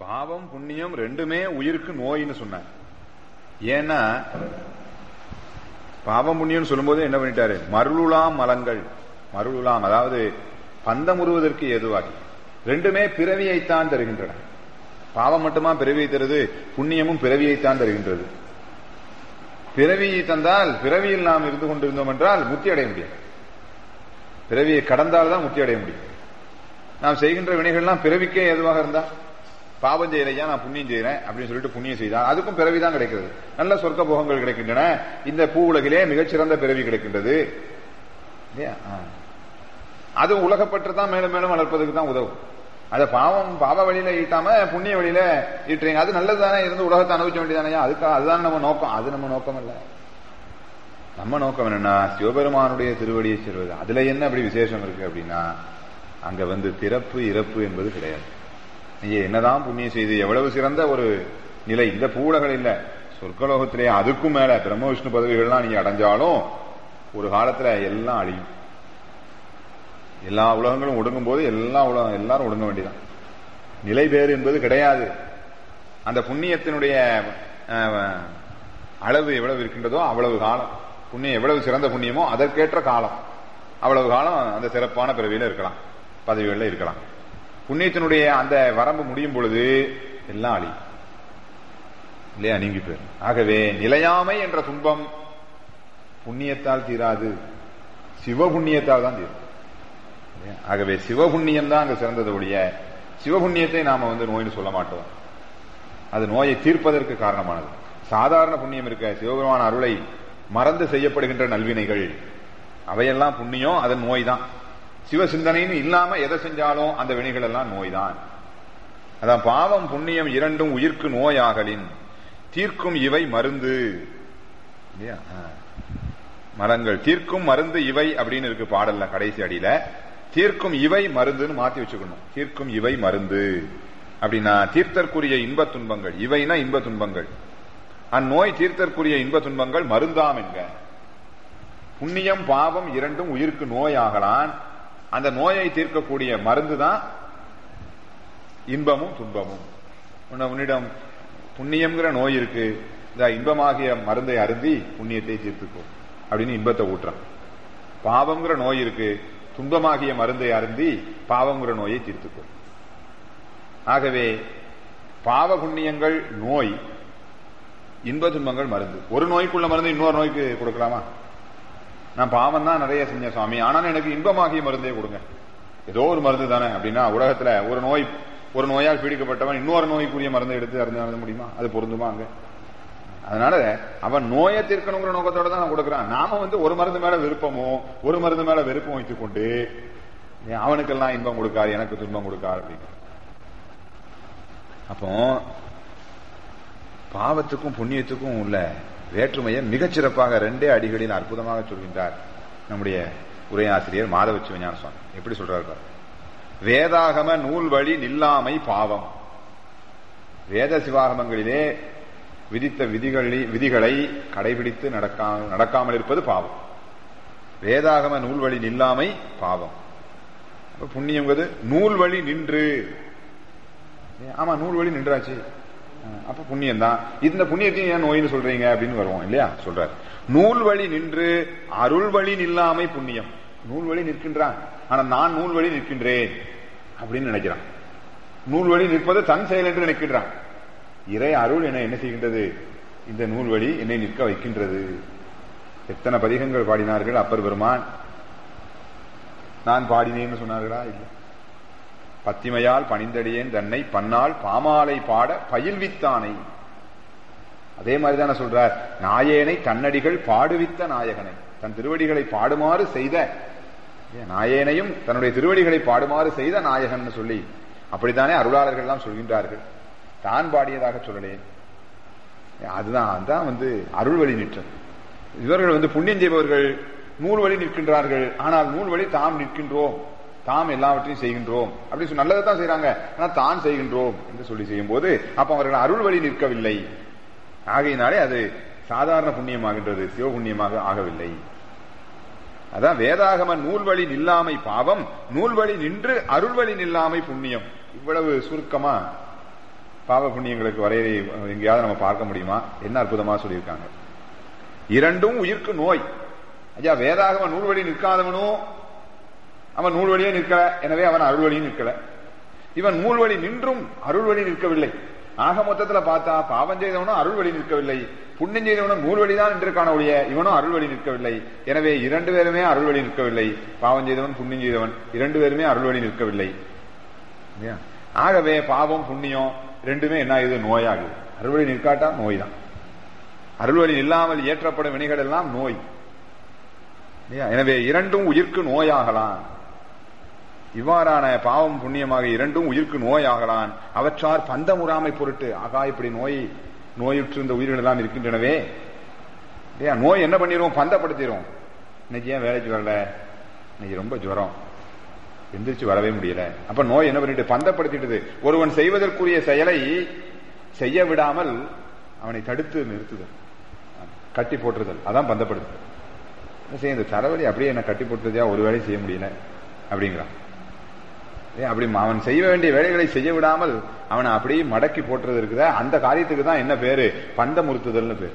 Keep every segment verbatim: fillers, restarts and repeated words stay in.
பாவம் புண்ணியம் ரெண்டுமே உயிருக்கு நோயின்னு சொன்னார். ஏன்னா பாவம் புண்ணியம் சொல்லும் போது என்ன பண்ணிட்டாரு, மருளுலாம் மலங்கள், மருளுலாம் அதாவது பந்தமுறுவதற்கு ஏதுவாகி ரெண்டுமே பிறவியைத்தான் தருகின்றன. பாவம் மட்டுமா பிறவியை தருது, புண்ணியமும் பிறவியைத்தான் தருகின்றது. பிறவியை தந்தால் பிறவியில் நாம் இருந்து கொண்டிருந்தோம் என்றால் முக்தி அடைய முடியாது. பிறவியை கடந்தால்தான் முக்தி அடைய முடியும். நாம் செய்கின்ற வினைகள்லாம் பிறவிக்கே ஏதுவாக இருந்தா, பாவம் செய்யறையா நான் புண்ணியம் செய்யறேன் அப்படின்னு சொல்லிட்டு புண்ணியம் செய்தால் அதுக்கும் பிறவிதான் கிடைக்கிறது. நல்ல சொர்க்க போகங்கள் கிடைக்கின்றன. இந்த பூ உலகிலே மிகச்சிறந்த பிறவி கிடைக்கின்றது. அது உலகப்பட்டு தான் மேலும் மேலும் வளர்ப்பதற்கு தான் உதவும். அத பாவம் பாவ வழியில ஈட்டாம புண்ணிய வழியில ஈட்டுறீங்க, அது நல்லதுதானே, இருந்து உலகத்தை அனுபவிக்க வேண்டியதானே. அதுக்காக அதுதான் நம்ம நோக்கம். அது நம்ம நோக்கம் இல்ல. நம்ம நோக்கம் என்னன்னா சிவபெருமானுடைய திருவடியை செல்வது. அதுல என்ன அப்படி விசேஷம் இருக்கு அப்படின்னா, அங்க வந்து பிறப்பு இறப்பு என்பது கிடையாது. நீங்க என்னதான் புண்ணியம் செய்து எவ்வளவு சிறந்த ஒரு நிலை இந்த பூவுலகள் இல்ல, சொர்க்கலோகத்திலே அதுக்கும் மேல பிரம்ம விஷ்ணு பதவிகள்லாம் நீங்க அடைஞ்சாலும் ஒரு காலத்துல எல்லாம் அழியும். எல்லா உலகங்களும் ஒடுங்கும் போது எல்லா உலகம் எல்லாரும் ஒடுங்க வேண்டியதான். நிலை பேறு என்பது கிடையாது. அந்த புண்ணியத்தினுடைய அளவு எவ்வளவு இருக்கின்றதோ அவ்வளவு காலம், புண்ணியம் எவ்வளவு சிறந்த புண்ணியமோ அதற்கேற்ற காலம், அவ்வளவு காலம் அந்த சிறப்பான பிறவியில இருக்கலாம், பதவிகளில் இருக்கலாம். புண்ணியத்தினுடைய அந்த வரம்பு முடியும் பொழுது எல்லாம் அழி இல்லையா, நீங்கி போயிடும். ஆகவே நிலையாமை என்ற துன்பம் புண்ணியத்தால் தீராது, சிவபுண்ணியத்தால் தான் தீரும். ஆகவே சிவபுண்ணியம் தான் அங்க சிறந்தது ஒழிய சிவபுண்ணியத்தை நாம வந்து நோய்னு சொல்ல மாட்டோம். அது நோயை தீர்ப்பதற்கு காரணமானது. சாதாரண புண்ணியம் இருக்க, சிவபெருமான அருளை மறந்து செய்யப்படுகின்ற நல்வினைகள் அவையெல்லாம் புண்ணியம், அதன் நோய் தான். சிவ சிந்தனைன்னு இல்லாம எதை செஞ்சாலும் அந்த வினைகள் எல்லாம் நோய் தான். அதான் பாவம் புண்ணியம் இரண்டும் உயிர்க்கு நோயாகலின் தீர்க்கும் இவை மருந்து. மரங்கள் தீர்க்கும் மருந்து இவை அப்படின்னு இருக்கு பாடல்ல கடைசி அடியில. தீர்க்கும் இவை மருந்துன்னு மாத்தி வச்சுக்கணும். தீர்க்கும் இவை மருந்து அப்படின்னா தீர்த்தற்குரிய இன்ப துன்பங்கள், இவைனா இன்ப துன்பங்கள், அந்நோய் தீர்த்தற்குரிய இன்ப துன்பங்கள் மருந்தாம் என்க. புண்ணியம் பாவம் இரண்டும் உயிருக்கு நோயாகலான், அந்த நோயை தீர்க்கக்கூடிய மருந்து தான் இன்பமும் துன்பமும். உன்னிடம் புண்ணியம்ங்கிற நோய் இருக்கு, இந்த இன்பமாகிய மருந்தை அருந்தி புண்ணியத்தை தீர்த்துக்கோ அப்படின்னு இன்பத்தை ஊட்டுறான். பாவம்ங்கிற நோய் இருக்கு, துன்பமாகிய மருந்தை அருந்தி பாவம்ங்கிற நோயை தீர்த்துக்கோ. ஆகவே பாவ புண்ணியங்கள் நோய், இன்ப துன்பங்கள் மருந்து. ஒரு நோய்க்குள்ள மருந்து இன்னொரு நோய்க்கு கொடுக்கலாமா? நான் பாவம் தான் நிறைய செஞ்ச சுவாமி, ஆனாலும் எனக்கு இன்பமாகிய மருந்தே கொடுங்க. ஏதோ ஒரு மருந்து தானே அப்படின்னா, உலகத்துல ஒரு நோய் ஒரு நோயால் பீடிக்கப்பட்டவன் இன்னொரு நோய்க்குரிய மருந்தை எடுத்து அருந்து அருந்த முடியுமா? அது பொருந்துமா அங்க? அதனால அவன் நோயை தீர்க்கணுங்கிற நோக்கத்தோட தான் நான் கொடுக்குறான். நாம வந்து ஒரு மருந்து மேல விருப்பமோ ஒரு மருந்து மேல வெறுப்பம் வைத்துக் கொண்டு அவனுக்கெல்லாம் இன்பம் கொடுக்காது, எனக்கு துன்பம் கொடுக்காது அப்படின்னு. அப்போ பாவத்துக்கும் புண்ணியத்துக்கும் உள்ள வேற்றுமையை மிகச்சிறப்பாக ரெண்டே அடிகளில் அற்புதமாக சொல்கின்றார் நம்முடைய உரையாசிரியர் மாதவ சிவஞான சுவாமி. எப்படி சொல்றாரு? வேதாகம நூல் வழி நில்லாமை பாவம். வேத சிவாகமங்களிலே விதித்த விதிகளை விதிகளை கடைபிடித்து நடக்காமல் நடக்காமல் இருப்பது பாவம். வேதாகம நூல் வழி நில்லாமை பாவம். புண்ணியங்கிறது நூல் வழி நின்று, ஆமா நூல் வழி நின்றாச்சு, அப்ப புண்ணியம் தான். இந்த புண்ணியத்தையும் ஏன் நோயின்னு சொல்றீங்க அப்படின்னு வருவோம் இல்லையா? சொல்றார் நூல் வழி நின்று அருள் வழி நில்லாமை புண்ணியம். நூல் வழி நிற்கின்றான், ஆனா நான் நூல் வழி நிற்கின்றேன் அப்படின்னு நினைக்கிறான். நூல் வழி நிற்பது தன் செயல் என்று நினைக்கின்றான். இறை அருள் என என்ன செய்கின்றது? இந்த நூல் வழி என்னை நிற்க வைக்கின்றது. எத்தனை பதிகங்கள் பாடினார்கள் அப்பர் பெருமான். நான் பாடினேன்னு சொன்னார்களா? இல்லை. பத்திமையால் பணிந்தடியேன் தன்னை பன்னால் பாமாலை பாட பயில்வித்தானை. அதே மாதிரிதான சொல்றார், நாயேனை தன்னடிகள் பாடுவித்த நாயகனை. தன் திருவடிகளை பாடுமாறு செய்த நாயேனையும் தன்னுடைய திருவடிகளை பாடுமாறு செய்த நாயகன் சொல்லி அப்படித்தானே அருளாளர்கள் எல்லாம் சொல்கின்றார்கள். தான் பாடியதாக சொல்லலே. அதுதான் அதுதான் வந்து அருள் வழி நிற்றது. இவர்கள் வந்து புண்ணியம் செய்பவர்கள் நூல் வழி நிற்கின்றார்கள், ஆனால் நூல் வழி தாம் நிற்கின்றோம், தாம் எல்லாவற்றையும் செய்கின்றோம் அப்படின்னு சொல்லி நல்லதான் செய்யறாங்க, ஆனா தான் செய்கின்றோம் என்று சொல்லி செய்யும் போது அப்ப அவர்கள் அருள் வழி நிற்கவில்லை. ஆகையினாலே அது சாதாரண புண்ணியமாகின்றது, சிவபுண்ணியமாக ஆகவில்லை. அதான் வேதாகம நூல் வழி நில்லாமை பாவம், நூல் வழி நின்று அருள் வழி நில்லாமை புண்ணியம். இவ்வளவு சுருக்கமா பாவ புண்ணியங்களுக்கு வரையறை எங்கேயாவது நம்ம பார்க்க முடியுமா? என்ன அற்புதமா சொல்லியிருக்காங்க. இரண்டும் உயிர்க்கு நோய். ஐயா, வேதாகம நூல்வழி நிற்காதவனும் அவன் நூல்வழியே நிற்கல, எனவே அவன் அருள்வழியும் நிற்கல. இவன் நூல்வழி நின்றும் அருள்வழி நிற்கவில்லை. ஆக மொத்தத்துல பார்த்தா பாவம் செய்தவனும் அருள்வழி நிற்கவில்லை, புண்ணியம் செய்தவனும் நூல்வழிதான் நின்றுக்கான ஒழிய இவனும் அருள்வழி நிற்கவில்லை. எனவே இரண்டு பேருமே அருள்வழி நிற்கவில்லை. பாவம் செய்தவன் புண்ணியம் செய்தவன் இரண்டு பேருமே அருள்வழி நிற்கவில்லை. ஆகவே பாவம் புண்ணியம் ரெண்டுமே என்ன ஆகுது? நோயாகுது. அருள்வழி நிற்காட்டா நோய் தான். அருள்வழி இல்லாமல் இயற்றப்படும் வினைகள் எல்லாம் நோய். எனவே இரண்டும் உயிர்க்கு நோயாகலாம். இவ்வாறான பாவம் புண்ணியமாக இரண்டும் உயிர்க்கு நோயாகலாம். அவற்றார் பந்தமுறாமை பொருட்டு. ஆகா, இப்படி நோய் நோயுற்று இந்த உயிர்கள் எல்லாம் இருக்கின்றனவே, நோய் என்ன பண்ணிரும்? பந்தப்படுத்திடும். இன்னைக்கு ஏன் வேலைக்கு வரல? இன்னைக்கு ரொம்ப ஜுரம், எந்திரிச்சு வரவே முடியல. அப்ப நோய் என்ன பண்ணிட்டு? பந்தப்படுத்திட்டது. ஒருவன் செய்வதற்குரிய செயலை செய்ய விடாமல் அவனை தடுத்து நிறுத்துதல், கட்டி போட்டுறுதல், அதான் பந்தப்படுத்துதல். இந்த தலைவலி அப்படியே என்ன கட்டி போட்டுறதா, ஒரு வேலை செய்ய முடியல அப்படிங்கிறான். அப்படி அவன் செய்ய வேண்டிய வேலைகளை செய்ய விடாமல் அவனை அப்படியே மடக்கி போட்டுறது இருக்குதா, அந்த காரியத்துக்கு தான் என்ன பேரு? பந்தமுறுத்துதல்னு பேரு.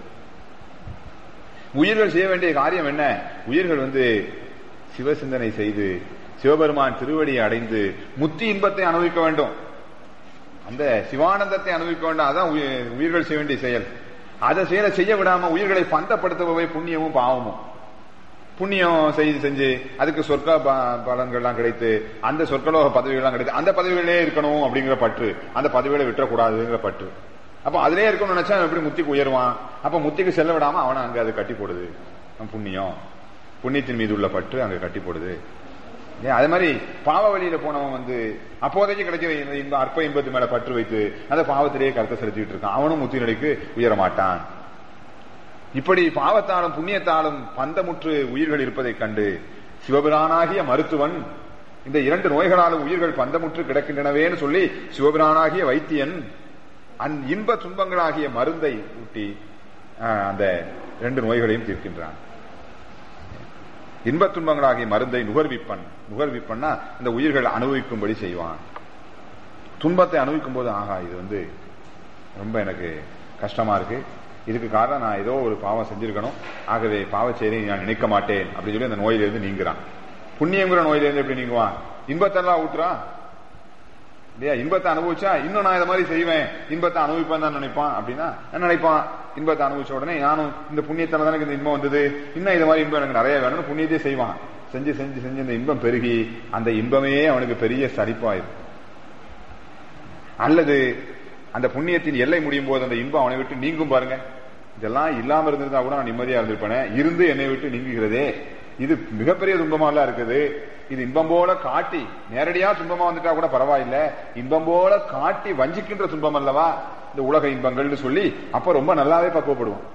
உயிர்கள் செய்ய வேண்டிய காரியம் என்ன? உயிர்கள் வந்து சிவசிந்தனை செய்து சிவபெருமான் திருவடியை அடைந்து முத்தி இன்பத்தை அனுபவிக்க வேண்டும், அந்த சிவானந்தத்தை அனுபவிக்க வேண்டும். அதான் உயிர்கள் செய்ய வேண்டிய செயல். அதை செயலை செய்ய விடாம உயிர்களை பந்தப்படுத்துபவை புண்ணியமும் பாவமும். புண்ணியம் செய்து செஞ்சு அதுக்கு சொர்க்க பலன்கள்லாம் கிடைத்து அந்த சொர்க்கலோக பதவிகள்லாம் கிடைத்து அந்த பதவிகளே இருக்கணும் அப்படிங்கிற பற்று, அந்த பதவிகளை விட்டுறக்கூடாதுங்கிற பற்று. அப்ப அதிலே இருக்கணும்னு நினைச்சா எப்படி முத்திக்கு உயர்வான்? அப்ப முத்திக்கு செல்ல விடாம அவனை அங்க அது கட்டி போடுது. புண்ணியம் புண்ணியத்தின் மீது உள்ள பற்று அங்க கட்டி போடுது. அதே மாதிரி பாவ வழியில போனவன் வந்து அப்போதைக்கு கிடைக்கிற இந்த அற்ப இன்பத்து மேல பற்று வைத்து அந்த பாவத்திலேயே கருத்தை செலுத்திட்டு இருக்கான். அவனும் முத்தி நிலைக்கு உயர மாட்டான். இப்படி பாவத்தாலும் புண்ணியத்தாலும் பந்தமுற்று உயிர்கள் இருப்பதை கண்டு சிவபிரானாகிய மருத்துவன் இந்த இரண்டு நோய்களாலும் உயிர்கள் பந்தமுற்று கிடக்கின்றனவேன்னு சொல்லி சிவபிரானாகிய வைத்தியன் அந் இன்ப துன்பங்களாகிய மருந்தை ஊட்டி அந்த இரண்டு நோய்களையும் தீர்க்கின்றான். இன்பத் துன்பங்களாகிய மருந்தை நுகர்விப்பன். நுகர்விப்பன்னா இந்த உயிர்கள் அனுபவிக்கும்படி செய்வான். துன்பத்தை அனுபவிக்கும் போது ஆகா, இது வந்து ரொம்ப எனக்கு கஷ்டமா இருக்கு, இதுக்கு காரணம் நான் ஏதோ ஒரு பாவம் செஞ்சிருக்கணும், ஆகவே பாவ செயலை நான் நினைக்க மாட்டேன் அப்படின்னு சொல்லி அந்த நோயிலிருந்து நீங்குறான். புண்ணியங்கிற நோயிலிருந்து எப்படி நீங்குவான்? இன்பத்தெல்லாம் ஊட்டுறான் இல்லையா? இன்பத்தை அனுபவிச்சா இன்னும் நான் இதை மாதிரி செய்வேன், இன்பத்தை அனுபவிப்பேன் தான் நினைப்பான். அப்படின்னா என்ன நினைப்பான்? இன்பத்தை அனுபவிச்ச உடனே நானும் இந்த புண்ணியத்தால தான் இந்த இன்பம் வந்தது, இன்னும் இது மாதிரி இன்பம் எனக்கு நிறைய வேணும்னு புண்ணியத்தையே செய்வான். செஞ்சு செஞ்சு செஞ்சு இந்த இன்பம் பெருகி அந்த இன்பமே அவனுக்கு பெரிய சரிப்பாயிரும். அல்லது அந்த புண்ணியத்தின் எல்லை முடியும் போது அந்த இன்பம் அவனை விட்டு நீங்கும். பாருங்க, இதெல்லாம் இல்லாம இருந்திருந்தா கூட நான் நிம்மதியா இருந்திருப்பேன், இருந்து என்னை விட்டு நீங்குகிறதே, இது மிகப்பெரிய துன்பமா எல்லாம் இருக்குது. இது இன்பம் போல காட்டி, நேரடியா துன்பமா வந்துட்டா கூட பரவாயில்ல, இன்பம் போல காட்டி வஞ்சிக்கின்ற துன்பம் அல்லவா இந்த உலக இன்பங்கள்னு சொல்லி அப்ப ரொம்ப நல்லாவே பக்குவப்படுவோம்.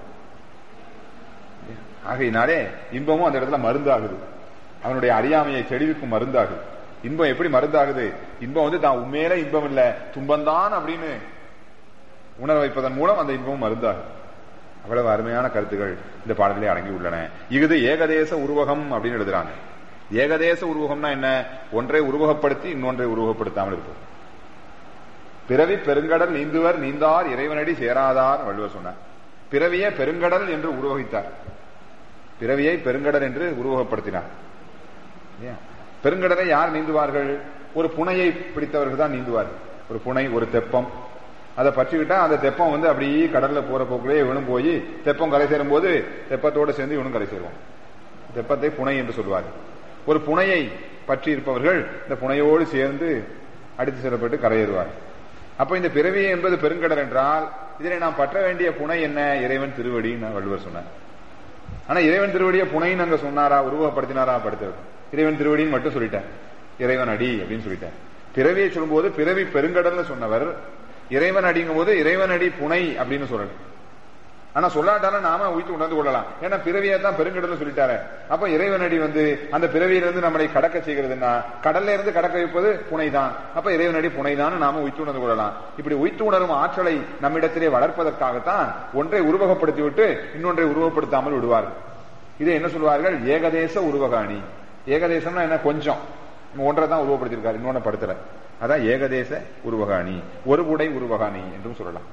ஆகையினாலே இன்பமும் அந்த இடத்துல மருந்தாகுது, அவனுடைய அறியாமையை தெளிவுக்கும் மருந்தாகுது. இன்பம் எப்படி மருந்தாகுது? இன்பம் வந்து தான் உண்மையில இன்பம் இல்ல, துன்பம்தான் அப்படின்னு உணர வைப்பதன் மூலம் அந்த இன்பமும் மருந்தாகுது. அவ்வளவு அருமையான கருத்துக்கள் இந்த பாடலே அடங்கி உள்ளன. இது ஏகதேச உருவகம் அப்படின்னு எழுதுறாங்க. ஏகதேச உருவகம்னா என்ன? ஒன்றை உருவகப்படுத்தி இன்னொன்றை உருவகப்படுத்தாமல் இருப்பது. பிறவி பெருங்கடல் நீந்துவர் நீந்தார் இறைவனடி சேராதார் வள்ளுவர் சொன்னார். பிறவியை பெருங்கடல் என்று உருவகித்தார், பிறவியை பெருங்கடல் என்று உருவகப்படுத்தினார். பெருங்கடலை யார் நீந்துவார்கள்? ஒரு புனையை பிடித்தவர்கள் தான் நீந்துவார்கள். ஒரு புனை, ஒரு தெப்பம், அதை பற்றிக்கிட்டா அந்த தெப்பம் வந்து அப்படியே கடல்ல போற போக்குள்ளே இவனும் போய் தெப்பம் கரை சேரும் போது தெப்பத்தோடு சேர்ந்து இவனும் கரை சேருவான். தெப்பத்தை புனை என்று சொல்வார்கள். ஒரு புனையை பற்றி இருப்பவர்கள் இந்த புனையோடு சேர்ந்து அடித்து செல்லப்பட்டு கரையேறுவார். அப்ப இந்த பிறவி என்பது பெருங்கடல் என்றால் இதனை நாம் பற்ற வேண்டிய புனை என்ன? இறைவன் திருவடி வள்ளுவர் சொன்னார். ஆனா இறைவன் திருவடியை புனைன்னு அங்க சொன்னாரா, உருவப்படுத்தினாரா? படுத்த இறைவன் திருவடின்னு மட்டும் சொல்லிட்டார், இறைவன் அடி அப்படின்னு சொல்லிட்டார். பிறவியை சொல்லும் போது பிறவி பெருங்கடல்னு சொன்னவர் இறைவன் அடிங்கும் போது இறைவன் அடி புனை அப்படின்னு சொல்லணும். ஆனா சொல்லாட்டாலும் நாம உயித்து உணர்ந்து கொள்ளலாம், ஏன்னா பிறவியை தான் பெருங்கடல்னு சொல்லிட்டாரு. அப்ப இறைவன் அடி வந்து அந்த பிறவியிலிருந்து நம்மளை கடக்க செய்கிறதுனா கடல்ல இருந்து கடக்க வைப்பது புனை தான். அப்ப இறைவன் அடி புனை தான் நாம உயித்து உணர்ந்து கொள்ளலாம். இப்படி உயித்து உணரும் ஆற்றலை நம்மிடத்திலே வளர்ப்பதற்காகத்தான் ஒன்றை உருவகப்படுத்தி விட்டு இன்னொன்றை உருவப்படுத்தாமல் விடுவார்கள். இதை என்ன சொல்வார்கள்? ஏகதேச உருவகாணி. ஏகதேசம்னா என்ன? கொஞ்சம். ஒன்றை தான் உருவப்படுத்தியிருக்காரு, இன்னொன்னு படுத்தல. அதான் ஏகதேச உருவகாணி, ஒரு உடை உருவகாணி என்றும் சொல்லலாம்.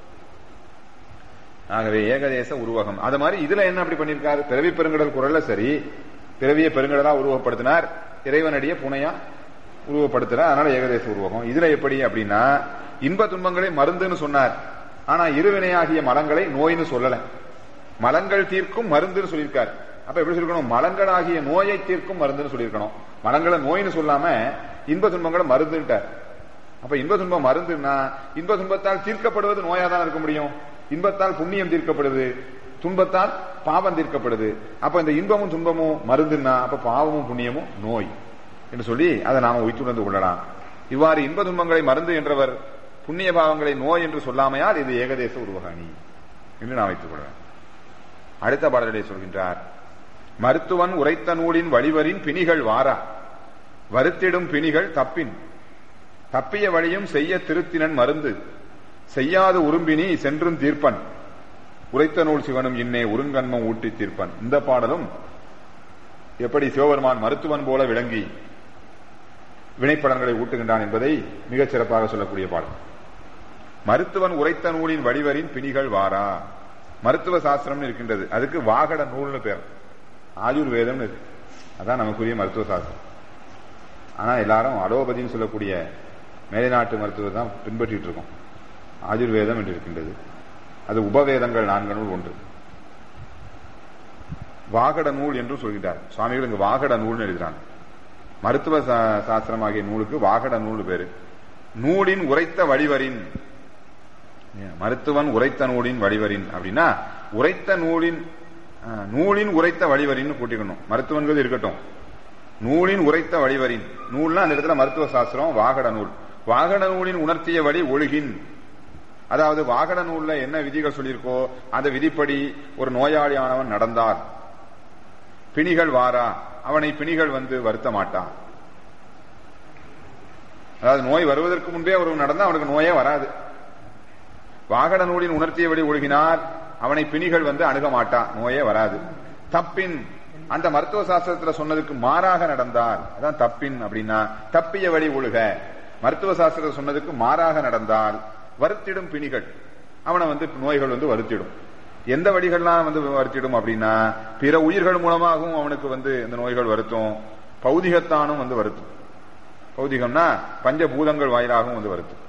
ஆகவே ஏகதேச உருவகம். அது மாதிரி இதுல என்ன அப்படி பண்ணிருக்காரு? பிறவி பெருங்கடல் குரல்ல சரி, பிறவிய பெருங்கடலா உருவப்படுத்தினார், இறைவனடிய புனையா உருவப்படுத்துற, அதனால ஏகதேச உருவகம். இதுல எப்படி அப்படின்னா, இன்ப துன்பங்களை மருந்துன்னு சொன்னார், ஆனா இருவினையாகிய மலங்களை நோய்னு சொல்லல. மலங்கள் தீர்க்கும் மருந்துன்னு சொல்லியிருக்காரு. அப்ப எப்படி சொல்லிருக்கணும்? மலங்கள் ஆகிய நோயை தீர்க்கும் மருந்துன்னு சொல்லியிருக்கணும். மலங்களை நோய்னு சொல்லாம இன்ப துன்பங்களை மருந்துட்டார். அப்ப இன்ப துன்பம் மருந்துன்னா, இன்ப துன்பத்தால் தீர்க்கப்படுவது நோயா தான் இருக்க முடியும். இன்பத்தால் புண்ணியம் தீர்க்கப்படுது, துன்பத்தால் பாவம் தீர்க்கப்படுது. அப்ப இந்த இன்பமும் துன்பமும் மருந்துன்னா, அப்ப பாவமும் புண்ணியமும் நோய் என்று சொல்லி அதை நாம உய்த்துணர்ந்து கொள்ளலாம். இவ்வாறு இன்ப துன்பங்களை மருந்து என்றவர் புண்ணிய பாவங்களை நோய் என்று சொல்லாமையால் இது ஏகதேச உருவகாணி என்று நான் வைத்துக் கொள்ளலாம். அடுத்த பாடலை சொல்கின்றார். மருத்துவன் உரைத்த நூலின் வழிவரின் பிணிகள் வாரா, வருத்திடும் பிணிகள் தப்பின், தப்பிய வழியும் செய்ய திருத்தினன் மருந்து, செய்யாது உரும்பினி சென்றும் தீர்ப்பன், உரைத்த நூல் சிவனும் இன்னே உருங்கன்மம் ஊட்டி தீர்ப்பன். இந்த பாடலும் எப்படி சிவபெருமான் மருத்துவன் போல விளங்கி வினைப்படங்களை ஊட்டுகின்றான் என்பதை மிகச் சிறப்பாக சொல்லக்கூடிய பாடல். மருத்துவன் உரைத்த நூலின் வழிவரின் பிணிகள் வாரா. மருத்துவ சாஸ்திரம் இருக்கின்றது, அதுக்கு வாகட நூல்னு பேர், ஆயுர்வேதம் இருக்கு, அதான் நமக்குரிய மருத்துவ சாஸ்திரம். ஆனா எல்லாரும் அலோபதினு சொல்லக்கூடிய மேலைநாட்டு மருத்துவம் தான் பின்பற்றிட்டு இருக்கோம். ஆயுர்வேதம் என்று இருக்கின்றது, அது உபவேதங்கள் நான்கு நூல் ஒன்று. வாகட நூல் என்று சொல்கிறார் சுவாமிகள். இங்கு வாகட நூல்னு எழுதுறாங்க. மருத்துவ சாஸ்திரம் ஆகிய நூலுக்கு வாகட நூல் பேரு. நூலின் உரைத்த வழிவரின், மருத்துவன் உரைத்த நூலின் வழிவரின் அப்படின்னா உரைத்த நூலின் நூலின் உரைத்த வழிவரின்னு கூட்டிக்கணும். மருத்துவன்கள் இருக்கட்டும், நூலின் உரைத்த வழிவரின். நூல்னா அந்த இடத்துல மருத்துவ சாஸ்திரம், வாகட நூல். வாகட நூலின் உணர்த்திய வழி ஒழுகின், அதாவது வாகட நூல்ல என்ன விதிகள் சொல்லியிருக்கோ அந்த விதிப்படி ஒரு நோயாளியானவன் நடந்தால் பிணிகள் வாரா, அவனை பிணிகள் வந்து வருத்த மாட்டான். அதாவது நோய் வருவதற்கு முன்பே ஒருவன் நடந்தா அவனுக்கு நோயே வராது. வாகட நூலின் உணர்த்தியபடி ஒழுகினார், அவனை பிணிகள் வந்து அணுக மாட்டான், நோயே வராது. தப்பின், அந்த மருத்துவ சாஸ்திரத்துல சொன்னதுக்கு மாறாக நடந்தால், அதான் தப்பின் அப்படின்னா தப்பிய வழி ஒழுக. மருத்துவ சாஸ்திரத்தை சொன்னதுக்கு மாறாக நடந்தால் வருத்திடும் பிணிகள், அவனை வந்து நோய்கள் வந்து வருத்திடும். எந்த வழிகள்லாம் வந்து வருத்திடும் அப்படின்னா, பிற உயிர்கள் மூலமாகவும் அவனுக்கு வந்து இந்த நோய்கள் வருத்தும், பௌதிகத்தானும் வந்து வருத்தும். பௌதிகம்னா பஞ்சபூதங்கள் வாயிலாகவும் வந்து வருத்தும்.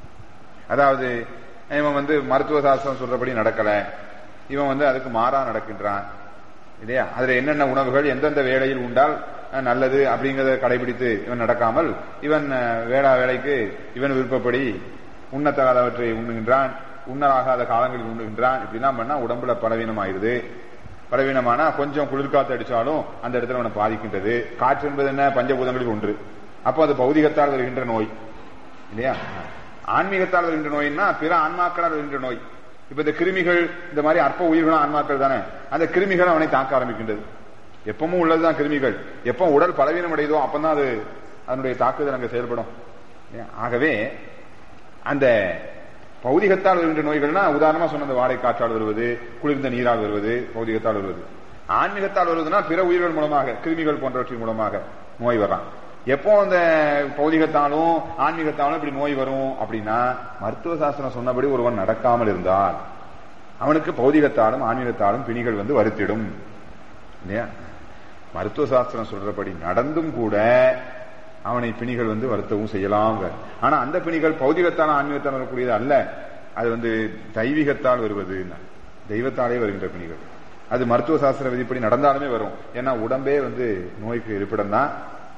அதாவது இவன் வந்து மருத்துவ சாஸ்திரம் சொல்றபடி நடக்கல, இவன் வந்து அதுக்கு மாறா நடக்கின்றான் இல்லையா? அதுல என்னென்ன உணவுகள் எந்தெந்த வேளையில் உண்டால் நல்லது அப்படிங்கறத கடைபிடித்து இவன் நடக்காமல், இவன் வேளா வேலைக்கு இவன் விருப்பப்படி உண்ணத்தகாதவற்றை உண்ணுகின்றான், உண்ணலாகாத காலங்களில் உண்ணுகின்றான். இப்படிலாம் பண்ணா உடம்புல பலவீனம் ஆயிடுது. பலவீனமானா கொஞ்சம் குளிர்காத்து அடிச்சாலும் அந்த இடத்துல அவனை பாதிக்கின்றது. காற்று என்பது என்ன? பஞ்சபூதங்களில் ஒன்று. அப்போ அது பௌதிகத்தால் வருகின்ற நோய் இல்லையா? ஆன்மீகத்தால் வருகின்ற நோய்னா பிற ஆன்மாக்களால் வருகின்ற நோய். இப்ப இந்த கிருமிகள், இந்த மாதிரி அற்ப உயிர்களும் ஆன்மாக்கள் தானே, அந்த கிருமிகள் அவனை தாக்க ஆரம்பிக்கின்றது. எப்பவும் உள்ளதுதான் கிருமிகள். எப்ப உடல் பலவீனம் அடையுதோ அப்பதான் அது அதனுடைய தாக்குதல் அங்க செயல்படும். ஆகவே அந்த பௌதிகத்தால் வருகின்ற நோய்கள்னா உதாரணமா சொன்ன வாடை காற்றால் வருவது, குளிர்ந்த நீரால் வருவது பௌதிகத்தால் வருவது. ஆன்மீகத்தால் வருவதுன்னா பிற உயிர்கள் மூலமாக, கிருமிகள் போன்றவற்றின் மூலமாக நோய் வரான். எப்போ அந்த பௌதிகத்தாலும் ஆன்மீகத்தாலும் இப்படி நோய் வரும் அப்படின்னா, மருத்துவ சாஸ்திரம் சொன்னபடி ஒருவன் நடக்காமல் இருந்தால் அவனுக்கு பௌதிகத்தாலும் ஆன்மீகத்தாலும் பிணிகள் வந்து வருத்திடும் இல்லையா? மருத்துவ சாஸ்திரம் சொல்றபடி நடந்தும் கூட அவனை பிணிகள் வந்து வருத்தவும் செய்யலாம். ஆனா அந்த பிணிகள் பௌதிகத்தாலும் ஆன்மீகத்தால் வரக்கூடியது அல்ல, அது வந்து தெய்வீகத்தால் வருவது, தெய்வத்தாலே வருகின்ற பிணிகள். அது மருத்துவ சாஸ்திர விதிப்படி நடந்தாலுமே வரும். ஏன்னா உடம்பே வந்து நோய்க்கு இருப்பிடம் தான்.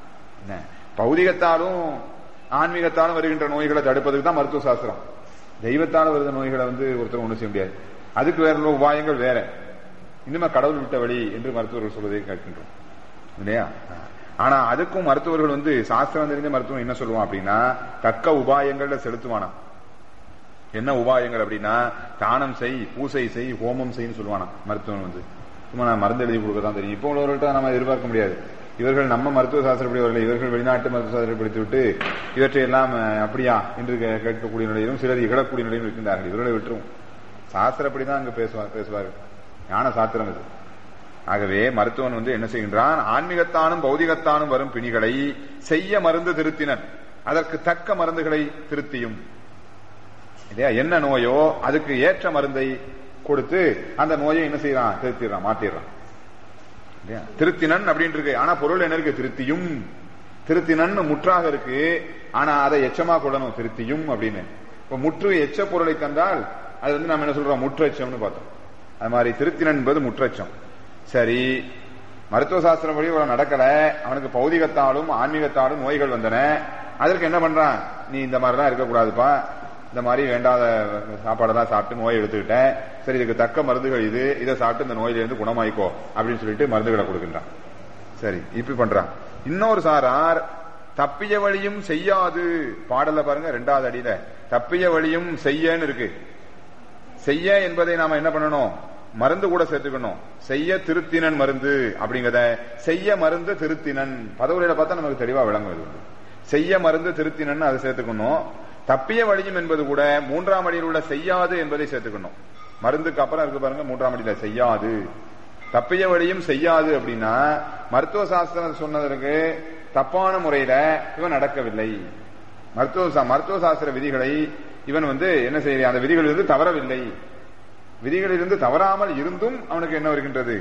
பௌதிகத்தாலும் ஆன்மீகத்தாலும் வருகின்ற நோய்களை தடுப்பதுக்கு தான் மருத்துவ சாஸ்திரம். தெய்வத்தால் வருகிற நோய்களை வந்து ஒருத்தர் ஒண்ணு செய்ய முடியாது. அதுக்கு வேற உபாயங்கள் வேற. இனிமே கடவுள் விட்ட வழி என்று மருத்துவர்கள் சொல்வதை கேட்கின்றோம் இல்லையா? ஆனா அதுக்கும் மருத்துவர்கள் வந்து சாஸ்திரம் தெரிஞ்ச மருத்துவம் என்ன சொல்லுவான் அப்படின்னா, தக்க உபாயங்கள்ல செலுத்துவானா. என்ன உபாயங்கள் அப்படின்னா, தானம் செய், பூசை செய், ஹோமம் செய்ன்னு சொல்லுவானா மருத்துவன் வந்து. சும்மா நான் மருந்து எழுதி கொடுக்கதான் தெரியும். இப்போ உள்ளவர்கள்ட்ட நம்ம எதிர்பார்க்க முடியாது. இவர்கள் நம்ம மருத்துவ சாஸ்திரப்படி வரல, இவர்கள் வெளிநாட்டு மருத்துவ சாஸ்திரம் படித்து விட்டு இவற்றை எல்லாம் அப்படியா என்று கேட்கக்கூடிய நிலையிலும் சிலர் இகழக்கூடிய நிலையும் இருக்கின்றார்கள். இவர்களை விட்டுரும். சாஸ்திரப்படிதான் அங்கு பேசுவார் பேசுவார்கள் ஞான சாஸ்திரம் இது. ஆகவே மருத்துவன் வந்து என்ன செய்கின்றான், ஆன்மீகத்தானும் பௌதிகத்தானும் வரும் பிணிகளை செய்ய மருந்து திருத்தினன், அதற்கு தக்க மருந்துகளை திருத்தியும். இல்லையா, என்ன நோயோ அதுக்கு ஏற்ற மருந்தை கொடுத்து அந்த நோயை என்ன செய்யறான், திருத்திடுறான், மாத்திடுறான். திருத்தினன் அப்படின்னு இருக்கு, ஆனா பொருள் என்ன இருக்கு, திருத்தியும். திருத்தினன் முற்றாக இருக்கு, ஆனா அதை எச்சமா கொள்ளணும், திருத்தியும் அப்படின்னு. இப்ப முற்று எச்ச பொருளை தந்தால் அது வந்து நம்ம என்ன சொல்றோம், முற்றச்சம்னு பார்த்தோம். அது மாதிரி திருத்தினன் என்பது முற்றச்சம். சரி, மருத்துவ சாஸ்திரம் படி நடக்கல, அவனுக்கு பௌதிகத்தாலும் ஆன்மீகத்தாலும் நோய்கள் வந்தன. அதற்கு என்ன பண்றான், நீ இந்த மாதிரிலாம் இருக்கக்கூடாதுப்பா, இந்த மாதிரி வேண்டாத சாப்பாடெல்லாம் சாப்பிட்டு நோயை எடுத்துக்கிட்டேன், சரி இதுக்கு தக்க மருந்துகள் இது, இதை சாப்பிட்டு இந்த நோயிலிருந்து குணமாயிக்கோ அப்படின்னு சொல்லிட்டு மருந்துகளை கொடுக்கின்றான். சரி, இப்படி பண்றான். இன்னொரு சாரார் தப்பிய வழியும் செய்யாது, பாடல பாருங்க ரெண்டாவது அடியில தப்பிய வழியும் செய்யன்னு இருக்கு. செய்ய என்பதை நாம என்ன பண்ணணும், மருந்து கூட சேர்த்துக்கணும். செய்ய திருத்தினன் மருந்து அப்படிங்கறத செய்ய மருந்து திருத்தினன் பதவியில பார்த்தா நமக்கு தெளிவா விளங்குவது. செய்ய மருந்து திருத்தினன் அதை சேர்த்துக்கணும். தப்பிய வழியும் என்பது கூட மூன்றாம் அடியில் உள்ள செய்யாது என்பதை சேர்த்துக்கணும். மருந்துக்கு அப்புறம் இருக்கு பாருங்க மூன்றாம் அடியில செய்யாது. தப்பிய வழியும் செய்யாது அப்படின்னா மருத்துவ சாஸ்திரம் சொன்னதற்கு தப்பான முறையில இவன் நடக்கவில்லை. மருத்துவ மருத்துவ சாஸ்திர விதிகளை இவன் வந்து என்ன செய்ய, அந்த விதிகளிலிருந்து தவறவில்லை. விதிகளிலிருந்து தவறாமல் இருந்தும் அவனுக்கு என்ன வருகின்றது,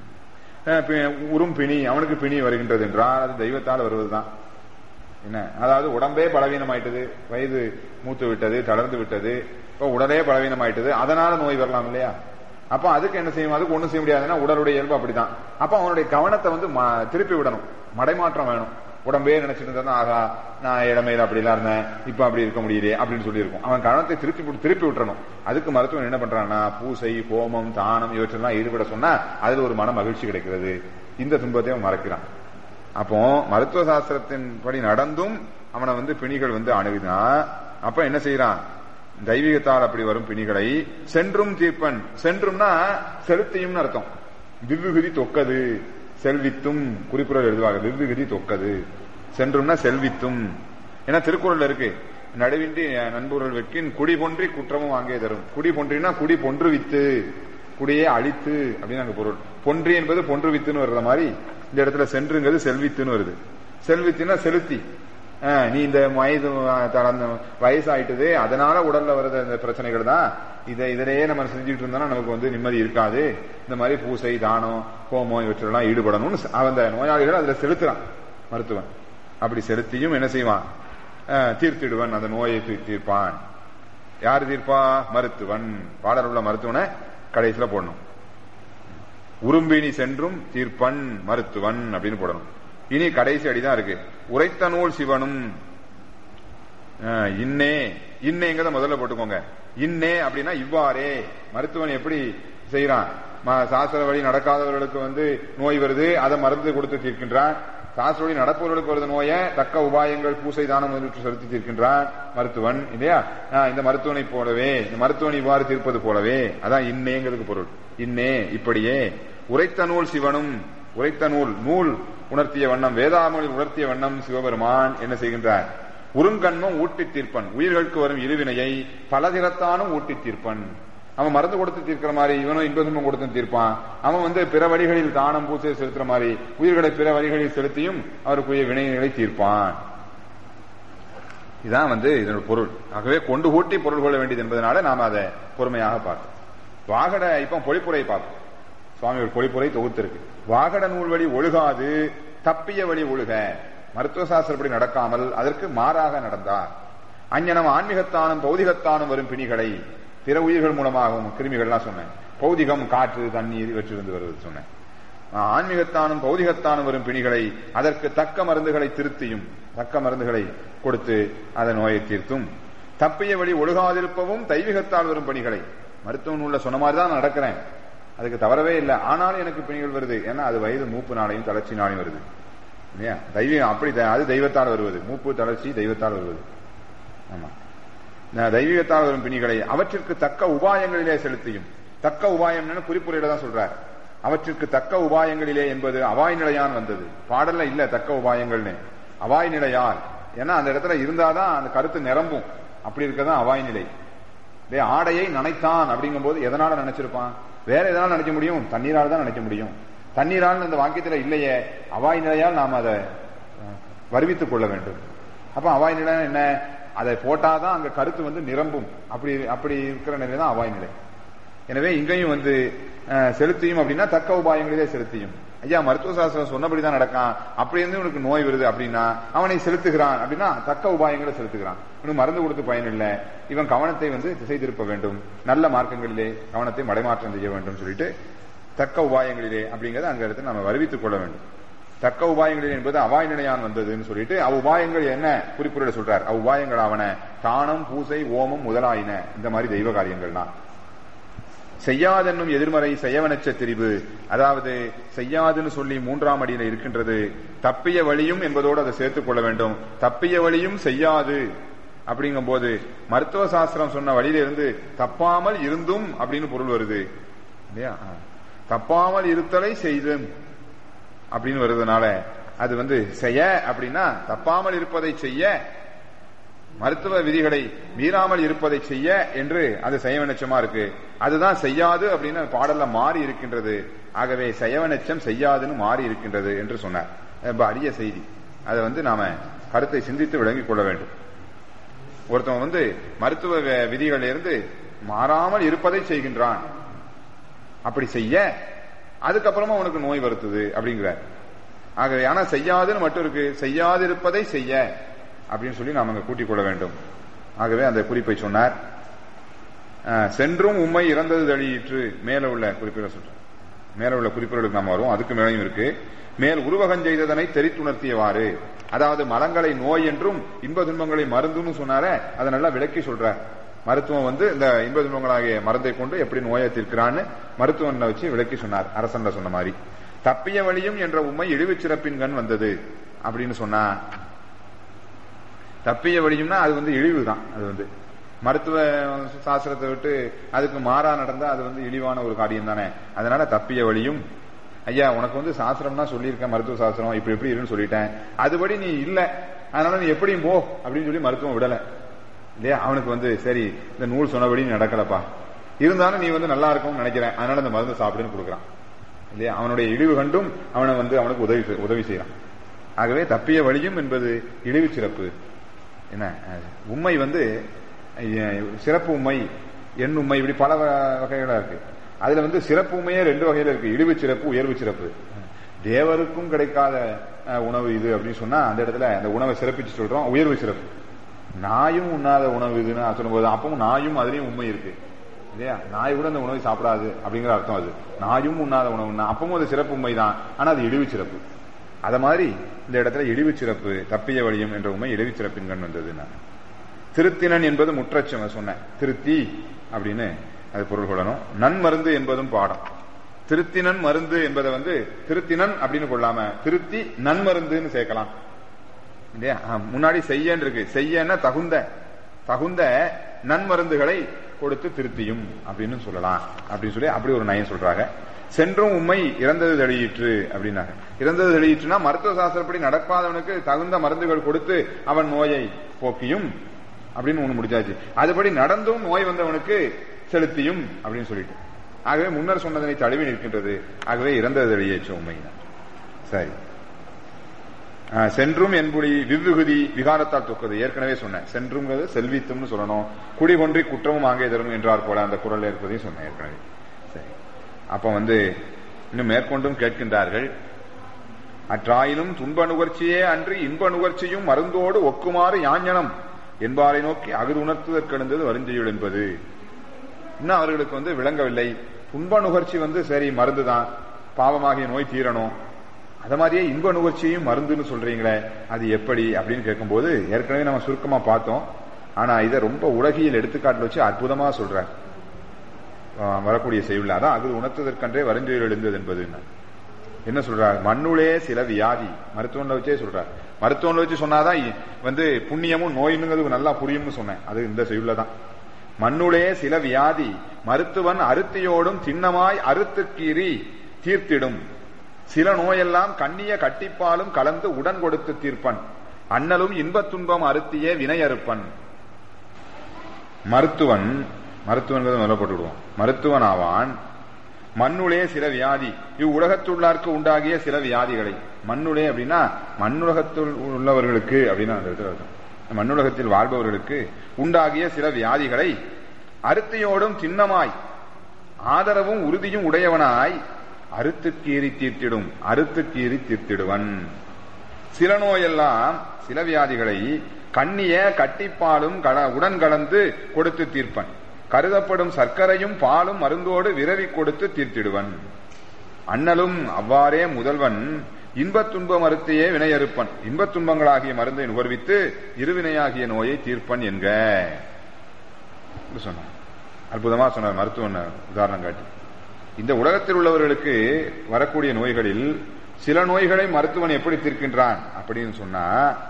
உறும் பிணி, அவனுக்கு பிணி வருகின்றது என்றால் அது தெய்வத்தால் வருவதுதான். என்ன, அதாவது உடம்பே பலவீனமாயிட்டது, வயது மூத்து விட்டது, தளர்ந்து விட்டது, இப்போ உடலே பலவீனமாயிட்டது, அதனால நோய் வரலாம் இல்லையா. அப்ப அதுக்கு என்ன செய்யும், அதுக்கு ஒண்ணும் செய்ய முடியாதுன்னா உடலுடைய இயல்பு அப்படிதான். அப்ப அவனுடைய கவனத்தை வந்து திருப்பி விடணும், மடைமாற்றம் வேணும். உடம்பே நினைச்சிட்டு இருந்தா, ஆகா நான் இளமையில அப்படி எல்லாம் இருந்தேன், இப்ப அப்படி இருக்க முடியலையே அப்படின்னு சொல்லி இருக்கும். அவன் கவனத்தை திருப்பி திருப்பி விட்டுறணும். அதுக்கு மருத்துவம் என்ன பண்றான்னா பூசை, ஹோமம், தானம் இவற்றெல்லாம் ஈடுபட சொன்னா அதுல ஒரு மன மகிழ்ச்சி கிடைக்கிறது. இந்த துன்பத்தை அவன் மறக்கிறான். அப்போ மருத்துவ சாஸ்திரத்தின் படி நடந்தும் அவனை வந்து பிணிகள் வந்து அணுகுனா அப்ப என்ன செய்யறான், தெய்வீகத்தால் அப்படி வரும் பிணிகளை சென்றும் தீர்ப்பன். சென்றும்னா செலுத்தியும் அர்த்தம். விவ்வுகுதி தொக்கது, செல்வித்தும் குறிப்புறல் எழுதுவாங்க. விவ்வுகுதி தொக்கது, சென்றும்னா செல்வித்தும். ஏன்னா திருக்குறள் இருக்கு, நடுவின்றி நண்புறல் வெட்கின் குடி பொன்றி குற்றமும் வாங்கே தரும். குடி பொன்றினா குடி பொன்று வித்து, குடியே அழித்து அப்படின்னு அங்க பொருள். பொன்றி என்பது பொன்று வித்துன்னு வர்ற மாதிரி இந்த இடத்துல சென்றுங்கிறது செல்வித்துன்னு வருது. செல்வித்துனா செலுத்தி, நீ இந்த வயது வயசாயிட்டது அதனால உடல்ல வர்ற இந்த பிரச்சனைகள் தான், இதை இதிலேயே நம்ம செஞ்சுட்டு இருந்தோம்னா நமக்கு வந்து நிம்மதி இருக்காது. இந்த மாதிரி பூசை, தானம், ஹோமம் இவற்றெல்லாம் ஈடுபடணும்னு அந்த நோயாளிகள் அதுல செலுத்துறான் மருத்துவன். அப்படி செலுத்தியும் என்ன செய்வான், தீர்த்திடுவன், அந்த நோயை தீர்ப்பான். யாரு தீர்ப்பா, மருத்துவன். பாடல் உள்ள மருத்துவனை கடைசியில போடணும். உறும்பினி சென்றும் தீர்ப்பன் மருத்துவன் அப்படின்னு போடணும். இனி கடைசி அடிதான் இருக்கு, உரைத்த நூல் சிவனும். இன்னே, இன்னேங்கிறத முதல்ல போட்டுக்கோங்க. இன்னே அப்படின்னா இவ்வாறே. மருத்துவன் எப்படி செய்யறான், சாஸ்திர வழி நடக்காதவர்களுக்கு வந்து நோய் வருது, அதை மருந்து கொடுத்து தீர்க்கின்றான். சாஸ்திர வழி நடப்பவர்களுக்கு வருது நோயை தக்க உபாயங்கள், பூசை, தானம் முதலிட்டு செலுத்தி தீர்க்கின்றான் மருத்துவன் இல்லையா. இந்த மருத்துவனை போலவே, இந்த மருத்துவன் இவ்வாறு தீர்ப்பது போலவே, அதான் இன்னேங்கிறதுக்கு பொருள். இன்னே இப்படியே. உரைத்த நூல் சிவனும். உரைத்த நூல், நூல் உணர்த்திய வண்ணம், வேதாமொழி உணர்த்திய வண்ணம் சிவபெருமான் என்ன செய்கின்றார், உருங்கண்ணும் ஊட்டி தீர்ப்பன். உயிர்களுக்கு வரும் இருவினையை பலதிறத்தானும் ஊட்டி தீர்ப்பன். அவன் மருந்து கொடுத்து தீர்க்கிற மாதிரி இவனும் இன்ப துன்பம் கொடுத்து தீர்ப்பான். அவன் வந்து பிற வழிகளில் தானம் பூசை செலுத்துற மாதிரி உயிர்களை பிற வழிகளில் செலுத்தியும் அவருக்குரிய வினைகளை தீர்ப்பான். இதான் வந்து இதனோட பொருள். ஆகவே கொண்டு கூட்டி பொருள் கொள்ள வேண்டியது என்பதனால நாம அதை பொறுமையாக பார்ப்போம். வாகட இப்ப பொழிப்புரை பார்ப்போம். சுவாமி ஒரு பொழிப்புரை தொகுத்திருக்கு. வாகட நூல் வழி ஒழுகாது தப்பிய வழி ஒழுக. மருத்துவ சாஸ்திரப்படி நடக்காமல் அதற்கு மாறாக நடந்தார். அஞ்ஞனம் ஆன்மீகத்தானும் பௌதிகத்தானும் வரும் பிணிகளை பிற உயிர்கள் மூலமாகவும், கிருமிகள்லாம் சொன்னேன், பௌதிகம் காற்று தண்ணீர் இவற்றிலிருந்து வருவது சொன்னேன். ஆன்மீகத்தானும் பௌதிகத்தானும் வரும் பிணிகளை அதற்கு தக்க மருந்துகளை திருத்தியும், தக்க மருந்துகளை கொடுத்து அதை நோயை தீர்த்தும், தப்பிய வழி ஒழுகாதிருப்பவும் தெய்வீகத்தால் வரும் பணிகளை. மருத்துவ உள்ள சொன்ன மாதிரி தான் நடக்கிறேன், அதுக்கு தவறவே இல்லை, ஆனாலும் எனக்கு பிணிகள் வருது. ஏன்னா அது வயது மூப்பு நாளையும் தளர்ச்சி நாளையும் வருது இல்லையா. தெய்வீகம் அப்படி, அது தெய்வத்தால் வருவது. மூப்பு தளர்ச்சி தெய்வத்தால் வருவது. ஆமா, தெய்வீகத்தால் வரும் பிணிகளை அவற்றிற்கு தக்க உபாயங்களிலே செலுத்தியும். தக்க உபாயம் குறிப்புரையில தான் சொல்றார். அவற்றிற்கு தக்க உபாயங்களிலே என்பது அவாய் நிலையான் வந்தது. பாடல்ல இல்ல தக்க உபாயங்கள்னு, அவாய் நிலையால். ஏன்னா அந்த இடத்துல இருந்தாதான் அந்த கருத்து நிரம்பும். அப்படி இருக்கதான் அவாய் நிலை. ஆடையை நினைத்தான் அப்படிங்கும் போது எதனால நினைச்சிருப்பான், வேற எதனால நினைக்க முடியும், தண்ணீரால் தான் நினைக்க முடியும். தண்ணீரால் அந்த வாக்கியத்துல இல்லையே, அவாய் நிலையால் நாம் அதை வருவித்துக் கொள்ள வேண்டும். அப்ப அவாய் நிலை என்ன, அதை போட்டாதான் அங்க கருத்து வந்து நிரம்பும். அப்படி அப்படி இருக்கிற நிலை தான் அவாய் நிலை. எனவே இங்கேயும் வந்து செலுத்தியும் அப்படின்னா தக்க உபாயங்களிலே செலுத்தியும். ஐயா மருத்துவ சாஸ்திரம் சொன்னபடிதான் நடக்கான், அப்படி இருந்து உனக்கு நோய் வருது அப்படின்னா அவனை செலுத்துகிறான் அப்படின்னா தக்க உபாயங்களை செலுத்துகிறான். இவனுக்கு மருந்து கொடுத்து பயன் இல்லை, இவன் கவனத்தை வந்து திசை திருப்ப வேண்டும், நல்ல மார்க்கங்களிலே கவனத்தை மடைமாற்றம் செய்ய வேண்டும் சொல்லிட்டு தக்க உபாயங்களிலே அப்படிங்கறத அங்க எடுத்து நம்ம வருவித்துக் கொள்ள வேண்டும். தக்க உபாயங்களிலே என்பது அவாய் நிலையான் வந்ததுன்னு சொல்லிட்டு அவ் உபாயங்கள் என்ன குறிப்புரை சொல்றார். அவ் உபாயங்கள் அவன தானம் பூசை ஓமம் முதலாயின இந்த மாதிரி தெய்வ காரியங்கள்னா. செய்யாதென்னும் எதிர்மறை செய்யவனச்ச திரிவு, அதாவது செய்யாதுன்னு சொல்லி மூன்றாம் அடியில இருக்கின்றது. தப்பிய வழியும் என்பதோடு அதை சேர்த்துக் கொள்ள வேண்டும். தப்பிய வழியும் செய்யாது அப்படிங்கும் போது மருத்துவ சாஸ்திரம் சொன்ன வழியிலிருந்து தப்பாமல் இருந்தும் அப்படின்னு பொருள் வருது இல்லையா. தப்பாமல் இருத்தலை செய்தும் அப்படின்னு வருவதனால அது வந்து செய்ய அப்படின்னா தப்பாமல் இருப்பதை செய்ய, மருத்துவ விதிகளை மீறாமல் இருப்பதை செய்ய என்று அது செய்யவனச்சமா இருக்கு. அதுதான் செய்யாது அப்படின்னு பாடல்ல மாறி இருக்கின்றது. ஆகவே செய்யவனச்சம் செய்யாதுன்னு மாறி இருக்கின்றது என்று சொன்னார். ரொம்ப அரிய செய்தி. அதை வந்து நாம கருத்தை சிந்தித்து விளங்கிக் கொள்ள வேண்டும். ஒருத்தவன் வந்து மருத்துவ விதிகளில் இருந்து மாறாமல் இருப்பதை செய்கின்றான், அப்படி செய்ய அதுக்கப்புறமா உனக்கு நோய் வருத்துது அப்படிங்கிறார். ஆகவே ஆனா செய்யாதுன்னு மட்டும் இருக்கு, செய்யாது இருப்பதை செய்ய அப்படின்னு சொல்லி நாம் அங்க கூட்டிக் கொள்ள வேண்டும். ஆகவே அந்த குறிப்பை சொன்னார். சென்றும் உண்மை இறந்தது தழியிற்று மேல உள்ள குறிப்புகள் சொல்ற மேல உள்ள குறிப்புகளுக்கு நாம் வருவோம். அதுக்கு மேலையும் இருக்கு. மேல் உருவகம் செய்ததனை தெரித்துணர்த்தியவாறு, அதாவது மலங்களை நோய் என்றும் இன்ப துன்பங்களை மருந்துன்னு சொன்னார அதை நல்லா விளக்கி சொல்ற. மருத்துவம் வந்து இந்த இன்ப துன்பங்களாகிய மருந்தை கொண்டு எப்படி நோயை தீர்க்கிறான்னு மருத்துவனை வச்சு விளக்கி சொன்னார். அரசன் சொன்ன மாதிரி தப்பிய வழியும் என்ற உண்மை இழிவு சிறப்பின் கண் வந்தது அப்படின்னு சொன்னா, தப்பிய வழியும்னா அது வந்து இழிவு தான். அது வந்து மருத்துவ சாஸ்திரத்தை விட்டு அதுக்கு மாறா நடந்தா அது வந்து இழிவான ஒரு காரியம் தானே. அதனால தப்பிய வழியும், ஐயா உனக்கு வந்து சாஸ்திரம்னா சொல்லியிருக்கேன், மருத்துவ சாஸ்திரம் இப்படி எப்படி இருக்குன்னு சொல்லிட்டேன், அதுபடி நீ இல்ல, அதனால நீ எப்படியும் போ அப்படின்னு சொல்லி மருத்துவம் விடல இல்லையா. அவனுக்கு வந்து சரி இந்த நூல் சொன்னபடி நீ நடக்கலப்பா, இருந்தாலும் நீ வந்து நல்லா இருக்கும்னு நினைக்கிறேன், அதனால இந்த மருந்து சாப்பிடுன்னு கொடுக்குறான் இல்லையா. அவனுடைய இழிவு கண்டும் அவனை வந்து அவனுக்கு உதவி உதவி செய்யறான். ஆகவே தப்பிய வழியும் என்பது இழிவு சிறப்பு. என்ன உண்மை வந்து சிறப்பு உண்மை, எண் உண்மை, இப்படி பல வகைகளா இருக்கு. அதுல வந்து சிறப்பு உண்மையே ரெண்டு வகையில இருக்கு, இழிவு சிறப்பு உயர்வு சிறப்பு. தேவருக்கும் கிடைக்காத உணவு இது அப்படின்னு சொன்னா அந்த இடத்துல அந்த உணவை சிறப்பிச்சு சொல்றோம் உயர்வு சிறப்பு. நாயும் உண்ணாத உணவு இதுன்னு சொல்லும்போது அப்பவும் நாயும் அதுலயும் உண்மை இருக்கு இல்லையா. நாய் கூட அந்த உணவை சாப்பிடாது அப்படிங்கிற அர்த்தம். அது நாயும் உண்ணாத உணவுன்னா அப்பவும் அது சிறப்பு உண்மை தான், ஆனா அது இழிவு சிறப்பு. அத மாதிரி இந்த இடத்துல இழிவு சிறப்பு தப்பிய வழியும் என்ற உண்மை இழிவு சிறப்பின் கண் வந்தது. நான் திருத்தினன் என்பது முற்றச்சம் சொன்னேன், திருத்தி அப்படின்னு அது பொருள் கொள்ளணும். நன்மருந்து என்பதும் பாடம். திருத்தினன் மருந்து என்பதை வந்து திருத்தினன் அப்படின்னு கொள்ளாம திருத்தி நன்மருந்துன்னு சேர்க்கலாம் இல்லையா. முன்னாடி செய்யன்னு இருக்கு, செய்யன்னா தகுந்த தகுந்த நன்மருந்துகளை கொடுத்து திருத்தியும் அப்படின்னு சொல்லலாம் அப்படின்னு சொல்லி அப்படி ஒரு நயம் சொல்றாங்க. சென்றும் உண்மை இறந்தது தெளியிற்று அப்படின்னாங்க. இறந்தது தெளியிற்றுனா மருத்துவ சாஸ்திரப்படி நடப்பாதவனுக்கு தகுந்த மருந்துகள் கொடுத்து அவன் நோயை போக்கியும் அப்படின்னு ஒண்ணு முடிச்சாச்சு. அதுபடி நடந்தும் நோய் வந்தவனுக்கு செலுத்தியும் அப்படின்னு சொல்லிட்டு, ஆகவே முன்னர் சொன்னதனை தழுவி நிற்கின்றது. ஆகவே இறந்தது தெளியேற்று உண்மை. சரி, சென்றும் என்புடி விவ்விகுதி விகாரத்தால் தொக்குது. ஏற்கனவே சொன்னேன், சென்றுங்கிறது செல்வித்தும்னு சொல்லணும், குடி கொன்றி குற்றமும் ஆங்கே தரும் என்றார் போல அந்த குரல் இருப்பதையும் சொன்னேன் ஏற்கனவே. சரி, அப்ப வந்து இன்னும் மேற்கொண்டும் கேட்கின்றார்கள். அற்றாயினும் துன்ப நுகர்ச்சியே அன்றி இன்ப நுகர்ச்சியும் மருந்தோடு ஒக்குமாறு யாஞனம் என்பாரை நோக்கி அகுது உணர்த்துவதற்கெழுந்தது வருஞ்செய்யுள் என்பது. இன்னும் அவர்களுக்கு வந்து விளங்கவில்லை. துன்ப நுகர்ச்சி வந்து சரி மருந்து தான், பாவமாகிய நோய் தீரணும், அத மாதிரியே இன்ப நுகர்ச்சியும் மருந்துன்னு சொல்றீங்களே அது எப்படி அப்படின்னு கேட்கும்போது ஏற்கனவே நம்ம சுருக்கமா பார்த்தோம். ஆனா இதை ரொம்ப உலகியல் எடுத்துக்காட்டுல வச்சு அற்புதமா சொல்ற வரக்கூடிய செய்யுள்ள அதான் அது உணர்த்துவதற்கன்றே வருஞ்செய்யுள் எழுந்தது என்பது. என்ன சொல்றார்? மண்ணுளே சில வியாதி, மருத்துவம்ல வச்சே சொல்றார். மருத்துவம்ல வச்சு சொன்னாதான் வந்து புண்ணியமும் நோயினுங்கிறது நல்லா புரியும்னு சொன்னேன். அது இந்த செய்யுள்ள தான். மண்ணுளே சில வியாதி மருத்துவன் அறுத்தியோடும் திண்ணமாய் அறுத்து கீறி தீர்த்திடும் சில நோயெல்லாம் கண்ணிய கட்டிப்பாலும் கலந்து உடன் கொடுத்து தீர்ப்பன் அண்ணலும் இன்பத் துன்பம் அறுத்திய வினை அறுப்பன். மருத்துவன் மருத்துவன் முதல்ல போட்டு விடுவோம். மருத்துவன் ஆவான். மண்ணுளே சில வியாதி இவ்வுலகத்துள்ளார்க்கு உண்டாகிய சில வியாதிகளை. மண்ணுளே அப்படின்னா மண்ணுலகத்துள் உள்ளவர்களுக்கு அப்படின்னா அந்த இடத்துல அர்த்தம். மண்ணுலகத்தில் வாழ்பவர்களுக்கு உண்டாகிய சில வியாதிகளை அறுத்தியோடும் திண்ணமாய் ஆதரவும் உறுதியும் உடையவனாய் அறுத்து கீறி தீர்த்திடும் அறுத்து கீறி தீர்த்திடுவன். சில நோயெல்லாம் சில வியாதிகளை கண்ணிய கட்டிப்பாலும் உடன் கலந்து கொடுத்து தீர்ப்பன். கருதப்படும் சர்க்கரையும் பாலும் மருந்தோடு விரவி கொடுத்து தீர்த்திடுவன். அண்ணலும் அவ்வாறே முதல்வன் இன்பத் துன்ப மருத்தையே வினையறுப்பன். இன்பத் துன்பங்களாகிய மருந்தை நுகர்வித்து இருவினையாகிய நோயை தீர்ப்பன் என்க சொன்னார். அற்புதமா சொன்னார் மருத்துவன் உதாரணம் காட்டி. இந்த உலகத்தில் உள்ளவர்களுக்கு வரக்கூடிய நோய்களில் சில நோய்களை மருத்துவன் எப்படி தீர்க்கின்றான் அப்படின்னு சொன்னா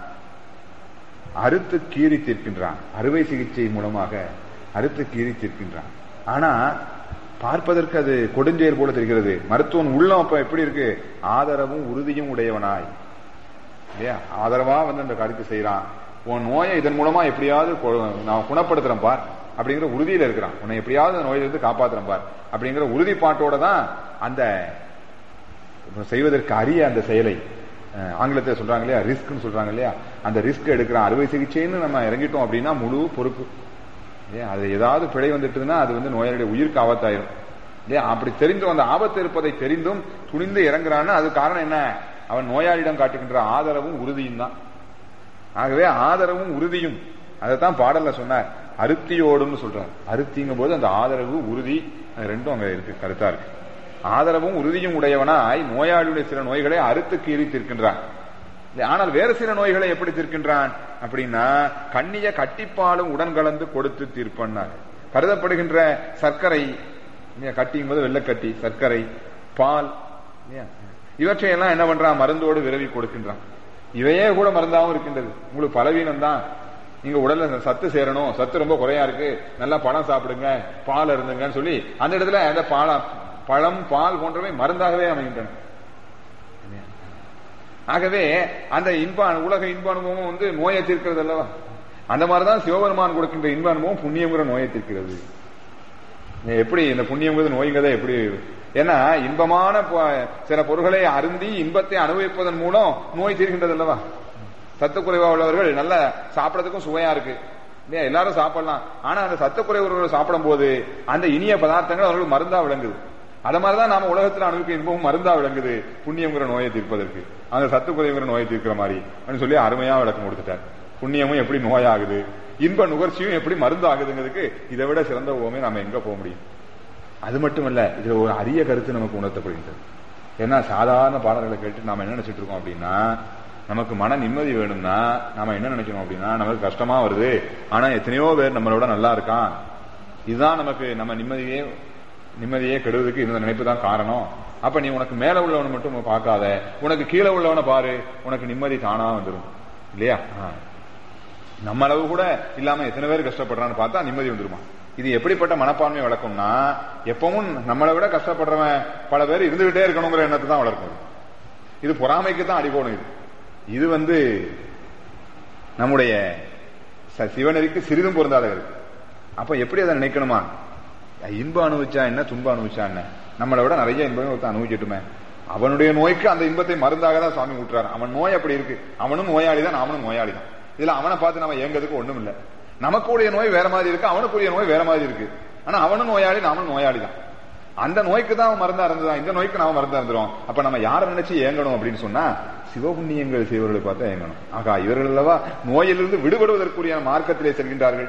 அறுத்து கீறி தீர்க்கின்றான். அறுவை சிகிச்சை மூலமாக அறுத்து கீறி தீர்க்கின்றான். ஆனா பார்ப்பதற்கு அது கொடுஞ்செயல் போல தெரிகிறது. மருத்துவன் உள்ளம் அப்ப எப்படி இருக்கு? ஆதரவும் உறுதியும் உடையவனாய் இல்லையா? ஆதரவா வந்து அந்த கருத்து செய்யறான். உன் நோயை இதன் மூலமா எப்படியாவது நான் குணப்படுத்துறேன் பார் அப்படிங்கிற உறுதியில இருக்கிறான். உன்னை எப்படியாவது நோயிலிருந்து காப்பாத்துறேன் பார் அப்படிங்கிற உறுதிப்பாட்டோட தான் அந்த செய்வதற்கு அரிய அந்த செயலை ஆங்கிலத்தை சொல்றாங்க இல்லையா, ரிஸ்க்னு சொல்றாங்க இல்லையா, அந்த ரிஸ்க் எடுக்கிறான். அறுவை சிகிச்சைன்னு நம்ம இறங்கிட்டோம் அப்படின்னா முழு பொறுப்பு. அது ஏதாவது பிழை வந்துட்டுன்னா அது வந்து நோயாளியுடைய உயிருக்கு ஆபத்தாயிரும் இல்லையா? அப்படி தெரிந்தும் அந்த ஆபத்து இருப்பதை தெரிந்தும் துணிந்து இறங்குறான்னு அது காரணம் என்ன? அவன் நோயாளியிடம் காட்டுகின்ற ஆதரவும் உறுதியும் தான். ஆகவே ஆதரவும் உறுதியும் அதைத்தான் பாடல்ல சொன்னார். அருத்தியோடும் சொல்றார். அருத்திங்கும் போது அந்த ஆதரவு உறுதி ரெண்டும் அங்க இருக்கு, கருத்தா இருக்கு. ஆதரவும் உறுதியும் உடையவனாய் நோயாளியுடைய சில நோய்களை அறுத்து கீறி தீர்க்கின்றான். ஆனால் வேறு சில நோய்களை எப்படி தீர்க்கின்றான் அப்படின்னா கண்ணிய கட்டிப்பாலும் உடன் கலந்து கொடுத்து தீர்ப்பன்னார். கருதப்படுகின்ற சர்க்கரை கட்டியும் போது வெள்ளக்கட்டி, சர்க்கரை, பால் இவற்றையெல்லாம் என்ன பண்றான்? மருந்தோடு விரவி கொடுக்கின்றான். இவையே கூட மருந்தாகவும் இருக்கின்றது. உங்களுக்கு பலவீனம் தான், நீங்க உடல்ல சத்து சேரணும், சத்து ரொம்ப குறையா இருக்கு, நல்லா பழம் சாப்பிடுங்க, பால் இருந்துங்கன்னு சொல்லி அந்த இடத்துல அந்த பால பழம் பால் போன்றவை மருந்தாகவே அமைகின்றன. ஆகவே அந்த இன்ப உலக இன்ப அனுபவம் வந்து நோயை தீர்க்கிறது அல்லவா? அந்த மாதிரிதான் சிவபெருமான் கொடுக்கின்ற இன்ப அனுபவம் புண்ணியங்கிற நோயை தீர்க்கிறது. எப்படி இந்த புண்ணியங்கிறது நோய்ங்கிறத எப்படி? ஏன்னா இன்பமான சில பொருள்களை அருந்தி இன்பத்தை அனுபவிப்பதன் மூலம் நோய் தீர்க்கின்றது அல்லவா? சத்து குறைவா உள்ளவர்கள் நல்ல சாப்பிடறதுக்கும் சுவையா இருக்கு இல்லையா? எல்லாரும் சாப்பிடலாம். ஆனா அந்த சத்து குறைவர்கள் சாப்பிடும் போது அந்த இனிய பதார்த்தங்கள் அவர்கள் மருந்தா விளங்குது. அத மாதிரிதான் நாம உலகத்தில் அனுபவிக்க இன்பமும் மருந்தா விளங்குது புண்ணியங்கிற நோயை தீர்ப்பதற்கு. அந்த சத்து குறைவுங்கிற நோயை தீர்க்கிற மாதிரி சொல்லி அருமையா விளக்கம் கொடுத்துட்டார். புண்ணியமும் எப்படி நோயாகுது, இன்ப நுகர்ச்சியும் எப்படி மருந்து ஆகுதுங்கிறதுக்கு இதை விட சிறந்த ஓமே நாம எங்க போக முடியும்? அது மட்டுமல்ல, இதுல ஒரு அரிய கருத்து நமக்கு உணர்த்தப்படுகின்றது. ஏன்னா சாதாரண பாடல்களை கேட்டு நாம என்ன நினைச்சிட்டு இருக்கோம் அப்படின்னா, நமக்கு மன நிம்மதி வேணும்னா நாம என்ன நினைக்கணும் அப்படின்னா, நமக்கு கஷ்டமா வருது ஆனா எத்தனையோ பேர் நம்மளோட நல்லா இருக்கான், இதுதான் நமக்கு நம்ம நிம்மதியே நிம்மதியே கெடுவதற்கு இந்த நினைப்பு தான் காரணம். அப்ப நீ உனக்கு மேல உள்ளவனை மட்டும் பார்க்காத, உனக்கு கீழே உள்ளவனை பாரு, உனக்கு நிம்மதி தானா வந்துடும் இல்லையா? நம்ம அளவு கூட இல்லாம எத்தனை பேர் கஷ்டப்படுறான்னு பார்த்தா நிம்மதி வந்துருமா? இது எப்படிப்பட்ட மனப்பான்மை வளர்க்கும்னா, எப்பவும் நம்மளை விட கஷ்டப்படுறவன் பல பேர் இருந்துகிட்டே இருக்கணுங்கிற எண்ணத்தை தான் வளர்க்கும். இது பொறாமைக்கு தான் அடிபோடும். இது இது வந்து நம்முடைய சிவனருக்கு சிறிதும் பொருந்தாத இருக்கு. அப்ப எப்படி அதை நினைக்கணுமா? இன்பம் அனுபவிச்சா என்ன, துன்பம் அனுபவிச்சா என்ன, நம்மளை விட நிறைய இன்பம் ஒருத்தன் அனுபவிக்கட்டுமே, அவனுடைய நோய்க்கு அந்த இன்பத்தை மருந்தாக தான் சுவாமி ஊட்டுறாரு. அவன் நோய் அப்படி இருக்கு, அவனும் நோயாளி தான், அவனும் நோயாளி தான். இதுல அவனை பார்த்து நம்ம ஏங்கிறதுக்கு ஒண்ணும் இல்லை. நமக்குடைய நோய் வேற மாதிரி இருக்கு, அவனுக்குரிய நோய் வேற மாதிரி இருக்கு. ஆனா அவனும் நோயாளி, நாமளும் நோயாளி தான். அந்த நோய்க்கு தான் அவன் மருந்தா இருந்ததான், இந்த நோய்க்கு நாம மருந்தா இருந்துரும். அப்ப நம்ம யாரை நினைச்சு ஏங்கணும் அப்படின்னு சொன்னா, சிவபுண்ணியங்கள் செய்வர்களை பார்த்தா ஏங்கணும். ஆகா, இவர்கள் அல்லவா நோயிலிருந்து விடுபடுவதற்குரிய மார்க்கத்திலே செல்கின்றார்கள்.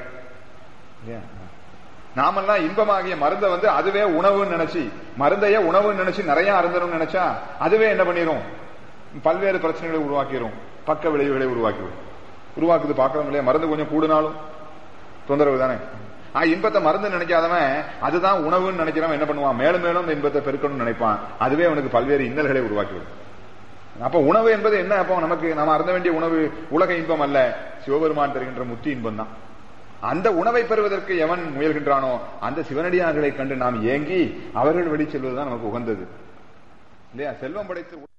நாமெல்லாம் இன்பமாகிய மருந்தை வந்து அதுவே உணவுன்னு நினைச்சு, மருந்தையே உணவுன்னு நினைச்சு நிறைய அருந்தணும்னு நினைச்சா அதுவே என்ன பண்ணிரும்? பல்வேறு பிரச்சனைகளை உருவாக்கிரும், பக்க விளைவுகளை உருவாக்கிடும். உருவாக்குது பார்க்கறோம் இல்லையா? மருந்து கொஞ்சம் கூடுனாலும் தொந்தரவு தானே. இன்பத்தை மருந்து நினைக்காதவன் அதுதான் உணவுன்னு நினைக்கிறவன் என்ன பண்ணுவான்? மேலும் மேலும் இந்த இன்பத்தை பெருக்கணும்னு நினைப்பான். அதுவே அவனுக்கு பல்வேறு இன்னல்களை உருவாக்கிவிடும். அப்ப உணவு என்பது என்ன? அப்போ நமக்கு நாம அருந்த வேண்டிய உணவு உலக இன்பம் அல்ல, சிவபெருமான் தருகின்ற முத்தி இன்பம் தான். அந்த உணவை பெறுவதற்கு எவன் முயல்கின்றானோ அந்த சிவனடியார்களை கண்டு நாம் ஏங்கி அவர்கள் வெளி செல்வதுதான் நமக்கு உகந்தது இல்லையா? செல்வம் படைத்து